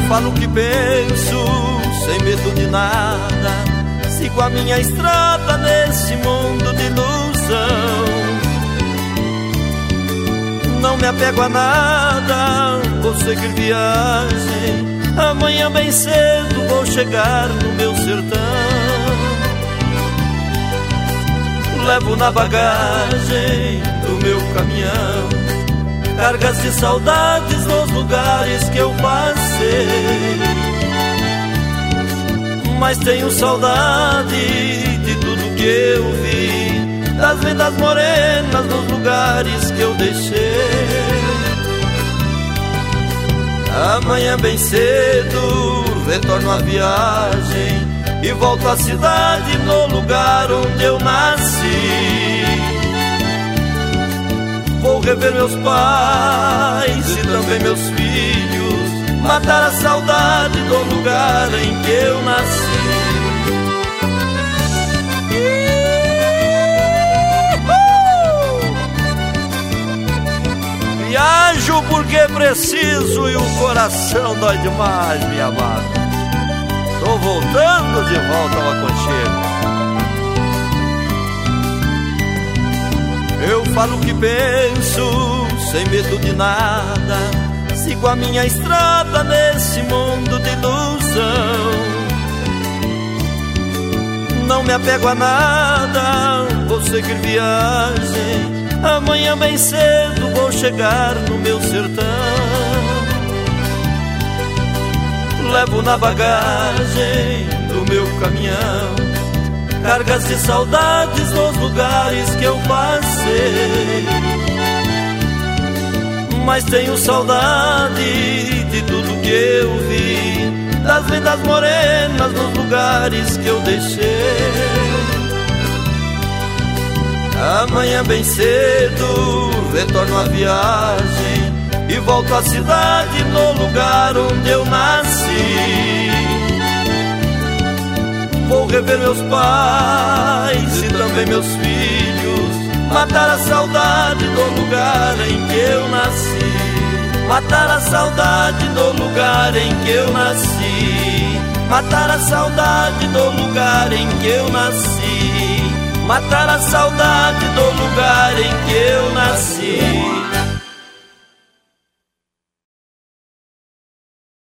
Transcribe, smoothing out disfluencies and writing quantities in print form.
falo o que penso, sem medo de nada. Sigo a minha estrada nesse mundo de ilusão. Não me apego a nada, vou seguir viagem. Amanhã bem cedo vou chegar no meu sertão. Levo na bagagem do meu caminhão cargas de saudades nos lugares que eu passei. Mas tenho saudade de tudo que eu vi, das vendas morenas nos lugares que eu deixei. Amanhã bem cedo retorno à viagem e volto à cidade, no lugar onde eu nasci. Vou rever meus pais e também meus filhos, matar a saudade do lugar em que eu nasci. Viajo porque preciso e o coração dói demais, minha amada. Tô voltando de volta ao aconchego. Eu falo o que penso, sem medo de nada. Sigo a minha estrada nesse mundo de ilusão. Não me apego a nada, vou seguir viagem. Amanhã bem cedo vou chegar no meu sertão. Levo na bagagem do meu caminhão cargas de saudades nos lugares que eu passei. Mas tenho saudade de tudo que eu vi, das vendas morenas nos lugares que eu deixei. Amanhã bem cedo retorno à viagem e volto à cidade, no lugar onde eu nasci. Vou rever meus pais e também meus filhos, matar a saudade do lugar em que eu nasci. Matar a saudade do lugar em que eu nasci. Matar a saudade do lugar em que eu nasci. Matar a saudade do lugar em que eu nasci.